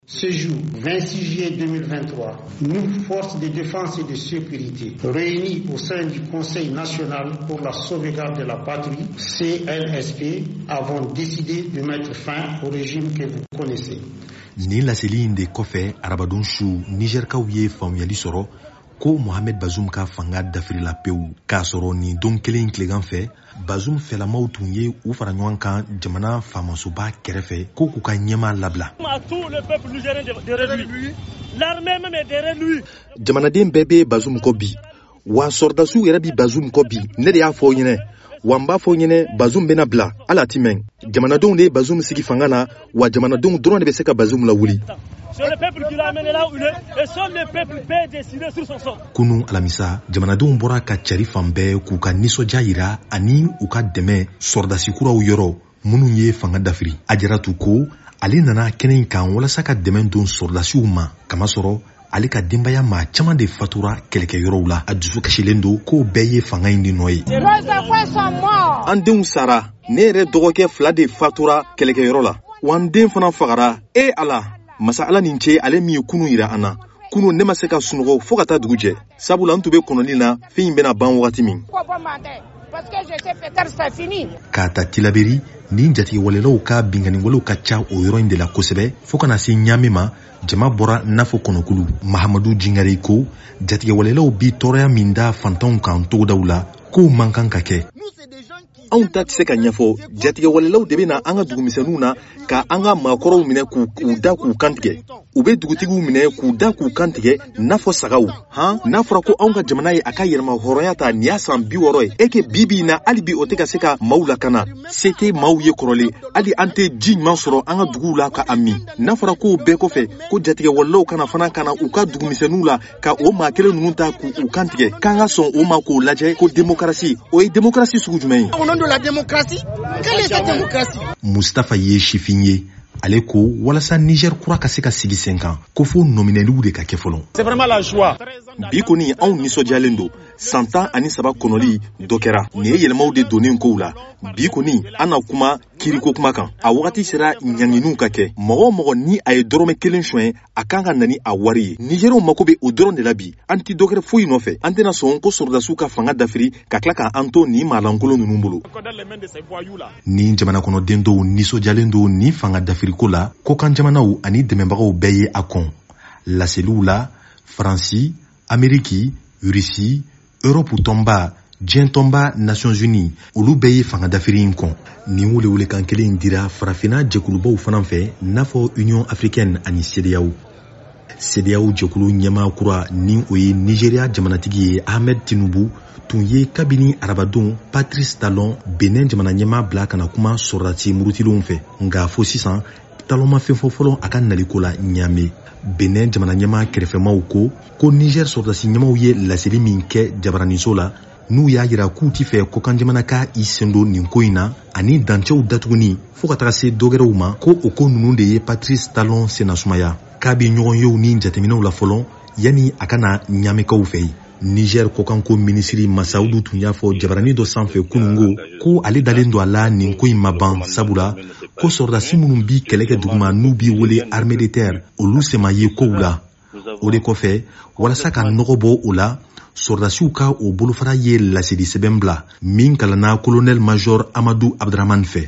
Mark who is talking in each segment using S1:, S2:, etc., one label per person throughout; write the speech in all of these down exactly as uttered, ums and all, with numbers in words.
S1: Ce jour, vingt-six juillet deux mille vingt-trois, nous, forces de défense et de sécurité, réunis au sein du Conseil national pour la sauvegarde de la patrie, C N S P, avons décidé de mettre fin au régime que vous connaissez.
S2: Ni laseli inde kɔfɛ arabadon su Nigerkaw ye faamuyali sɔrɔ ko Mohamed Bazoum ka fanga dafiri la pewu k'a sɔrɔ nin don kelen tilegan fɛ Bazoum fɛlamaw tun ye u fara ɲɔgɔn kan jamana faamasoba kɛrɛfɛ ko k'u ka ɲɛma labila. Jamanaden bɛɛ bɛ Bazoum kɔ bi wa sɔrdasiw yɛrɛ bi Bazoum kɔ bi ne de y'a fɔ ɲɛnɛ wa n b'a fɔ ɲɛnɛ Bazoum bɛna bila ala ti mɛn jamanadenw de ye Bazoum sigi fanga la wa jamanadenw dɔrɔn de bɛ se ka Bazoum lawuli. Kunu alamisa jamanadenw bɔra ka cari fan bɛɛ k'u ka nisɔndiya yira ani u ka dɛmɛ sɔrdasi kuraw yɔrɔ minnu ye fanga dafiri. Ajaratu ko ale nana kɛnɛ in kan walasa ka dɛmɛ don sɔrdasiw ma kamasɔrɔ ale ka denbaya maa caman de fatura kɛlɛkɛyɔrɔw la. A dusu kasilen don k'o bɛɛ ye fanga in de nɔ ye. An denw sara ne yɛrɛ dɔgɔkɛ fila de fatura kɛlɛkɛyɔrɔ la wa n den fana fagara. E ala masa ala nin ce ale min ye kunu yira an na kunu ne ma se ka sunɔgɔ fo ka taa dugu jɛ sabula n tun bɛ kɔnɔni na fɛn in bɛna ban wagati min. K'a ta tilaberi ni jatigɛwalelaw ka binganiwalew ka ca o yɔrɔ in de la kosɛbɛ fo kana se ɲaame ma jama bɔra nafɔ kɔnɔkulu. Mahamadu Jingare ko jatigɛwalelaw bi tɔɔrɔya min da fantanw kan togodaw la k'o man kan ka kɛ. Anw ta tɛ se ka ɲɛfɔ jatigɛwalelaw de bɛna an ka dugumisɛnninw na ka an ka maakɔrɔw minɛ k'u da k'u kantigɛ. U bɛ dugutigiw minɛ k'u da k'u kantigɛ n'a fɔ sagaw. Han n'a fɔra ko anw ka jamana ye a ka yɛlɛma hɔrɔnya ta nin y'a san bi wɔɔrɔ ye. E ke bi bi in na hali bi o tɛ ka se ka maaw lakana. Se tɛ maaw ye kɔrɔlen hali an tɛ ji ɲuman sɔrɔ an ka duguw la ka a min. N'a fɔra ko bɛɛ kɔfɛ ko jatigɛwalelaw kana fana kana u ka dugumisɛnninw la ka o maa kelen ninnu ta k'u kantigɛ. K'an ka sɔn o ma k'o lajɛ ko démocratie o ye démocratie sugu jumɛn ye? De la démocratie. Quelle est cette démocratie? Mustafa ye sifin ye ale ko walasa Niger kura ka se ka sigi sen kan ko fo nominaliw de ka kɛ fɔlɔ. C'est vraiment la joie. Bi kɔni anw nisɔndiyalen don san tan ani saba kɔnɔli dɔ kɛra nin ye yɛlɛmaw de donnen kow la. Bi kɔni an na kuma kiriko kuma kan a wagati sera ɲanginiw ka kɛ mɔgɔ o mɔgɔ ni a ye dɔrɔmɛ kelen soɲɛ a kan ka nani a wari ye. Nigeriw mako bɛ o dɔrɔn de la bi an ti dɔkɛrɛ foyi nɔfɛ an tɛna sɔn ko sɔrdasiw ka fanga dafiri ka tila ka an to nin maalankolon ninnu bolo. Ni jamana kɔnɔden dɔw nisɔndiyalen don ni fanga dafiriko la ko kan jamanaw ani dɛmɛbagaw bɛɛ ye a kɔn. Laseliw la Faransi, Ameriki, Rusi, Europe tɔnba diɲɛ tɔnba Nations Unies olu bɛɛ ye fanga dafiri in kɔn. Nin welewelekan kelen dira farafinna jɛkulubaw fana fɛ n'a fɔ Union Africaine ani C D A O. C D A O jɛkulu ɲɛmaa kura ni o ye Nigeria jamanatigi ye Ahmed Tinubu tun ye kabini arabadon Patrice Talon Benin jamana ɲɛmaa bila kana kuma sɔrdasi murutilenw fɛ nka fo sisan Talon ma fɛn fɔ fɔlɔ a ka naliko la Niamey. Benin jamana ɲɛmaa kɛrɛfɛmaw ko ko Niger sɔrdasi ɲɛmaw ye laseli min kɛ jabaraniso la n'u y'a yira k'u ti fɛ ko kan jamana ka i sen don nin ko in na ani dancɛw datuguni fo ka taga se dɔgɛrɛw ma ko o ko ninnu de ye Patrice Talon senasumaya k'a bɛ ɲɔgɔn yew ni jateminɛw la fɔlɔ yanni a kana ɲamekaw fɛ yen. Niger kokanko minisiri Masaudu tun y'a fɔ jabarani dɔ sanfɛ kunungo ko ale dalen don a la nin ko in ma ban sabula ko sɔrdasi minnu bi kɛlɛ kɛ duguma n'u b'i wele armée de terre olu sema ye kow la. O de kɔfɛ walasa ka nɔgɔ bɔ o la sɔrdasiw ka o bolofara ye laseli sɛbɛn bila min kalanna colonel major Amadou Abdraman fɛ.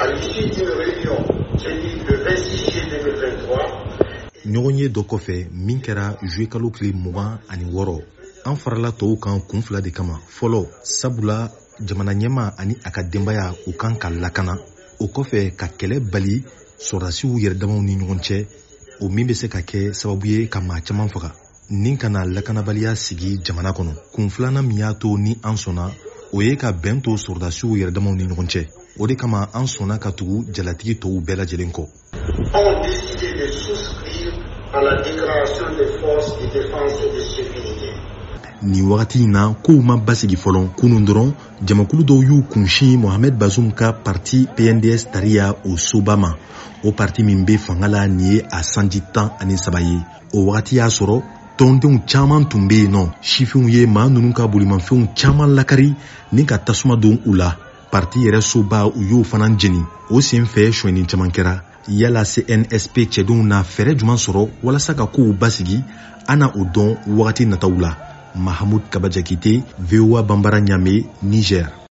S2: Ɲɔgɔn ye dɔ kɔfɛ min kɛra juillet kalo tile mugan ani wɔɔrɔ an farala tɔw kan kun fila de kama. Fɔlɔ sabula jamana ɲɛma ani a ka denbaya u kan ka lakana o kɔfɛ ka kɛlɛ bali sɔrdasiw yɛrɛdamaw ni ɲɔgɔn cɛ o min bɛ se ka kɛ sababu ye ka maa caman faga nin kana lakanabaliya sigi jamana kɔnɔ. Kun filanan min y'a to ni an sɔnna o ye ka bɛn to sɔrdasiw yɛrɛdamaw ni ɲɔgɔn cɛ. O de kama an sɔnna ka tugu jalatigi tɔw bɛɛ lajɛlen kɔ.
S1: On décidé de souscrire à la déclaration des forces de défense et de sécurité.
S2: Ni wagati in na kow ma basigi fɔlɔ kunun dɔrɔn jamakulu dɔw y'u kunsi Mohamed Bazoum ka parti P N D S tariya o soba ma. O parti min bɛ fanga la nin ye a sanji tan ani saba ye. O wagati y'a sɔrɔ tɔndenw caman tun bɛ yen nɔ sifinw ye maa ninnu ka bolimafɛnw caman lakari ni ka tasuma don u la. Parti yɛrɛ soba u y'o fana jeni o sen fɛ sonyɛni caman kɛra yala C N S P cɛdenw na fɛrɛ juman sɔrɔ walasa ka kow basigi ana o dɔn wagati nataw la. Mahamoud Kaba Jakite, V O A Bambara Niamey, Niger.